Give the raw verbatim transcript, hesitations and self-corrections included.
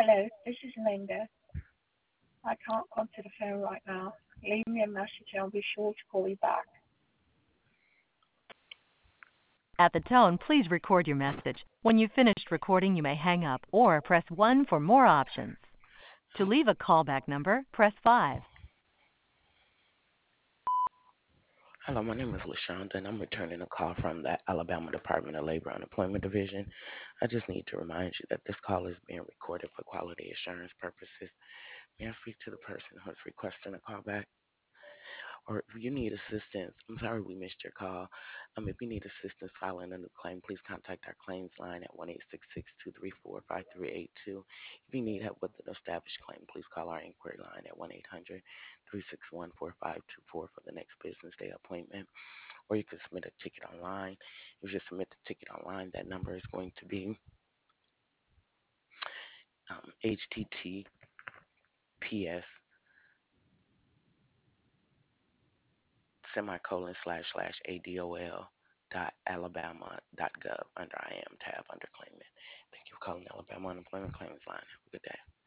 Hello, this is Linda. I can't answer the phone right now. Leave me a message and I'll be sure to call you back. At the tone, please record your message. When you've finished recording, you may hang up or press one for more options. To leave a callback number, press five. Hello, my name is LaShonda, and I'm returning a call from the Alabama Department of Labor Unemployment Division. I just need to remind you that this call is being recorded for quality assurance purposes. May I speak to the person who is requesting a callback? Or if you need assistance, I'm sorry we missed your call. Um, if you need assistance filing a new claim, please contact our claims line at one eight six six, two three four, five three eight two. If you need help with an established claim, please call our inquiry line at one eight hundred, three six one, four five two four for the next business day appointment. Or you can submit a ticket online. If you submit the ticket online, that number is going to be um, H T T P S semicolon slash slash ADOL dot alabama dot gov under I am tab under claimant. Thank you for calling Alabama Unemployment Claims Line. Have a good day.